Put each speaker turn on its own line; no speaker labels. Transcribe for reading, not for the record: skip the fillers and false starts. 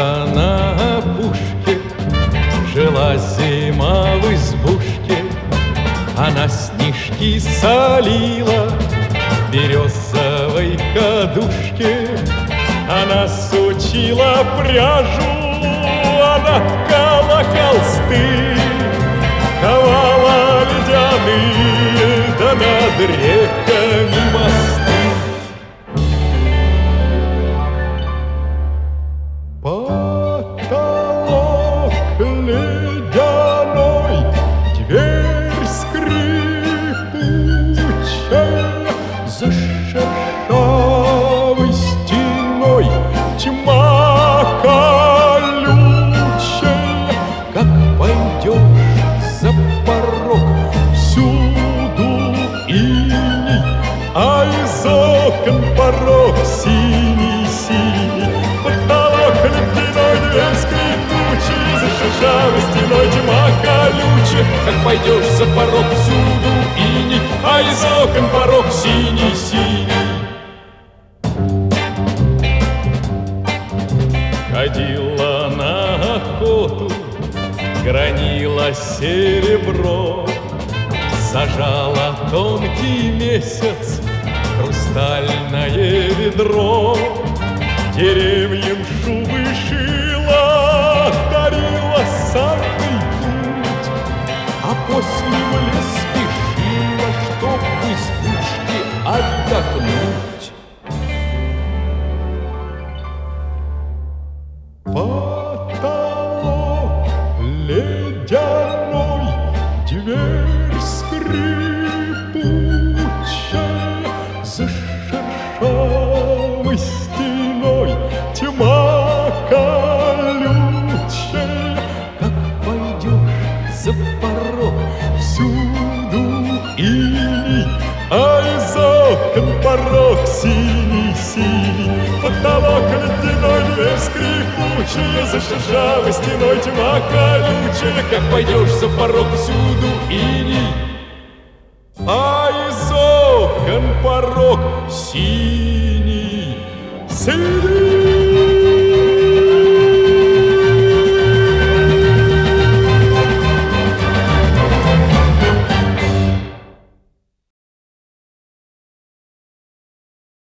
Где-то на опушке жила зима в избушке. Она снежки солила в березовой кадушке. Она сучила пряжу, она ткала холсты, ковала ледяные, да над реками мосты. Потолок ледяной, дверь скрипучая, за шершавой стеной тьма колючая. Как пойдешь за порог, всюду иней, а из окон порог синий-синий. Потолок ледяной, дверь скрипучая, за шершавой стеной тьма колючая. Как пойдешь за порог, всюду иней, а из окон порог синий-синий. Ходила на охоту, гранила серебро, сажала тонкий месяц хрустальное ведро. Деревьям шубы шила, дарила санный путь, а после в лес спешила, чтоб в избушке отдохнуть. Потолок ледяной, дверь скрипучая, за шершавой стеной тьма колючая. Как пойдешь за порог, всюду иней, а из окон порог синий-синий. Потолок ледяной, дверь скрипучая, за шершавой стеной тьма колючая. Как пойдешь за порог, всюду иней, а из окон порог синий-синий.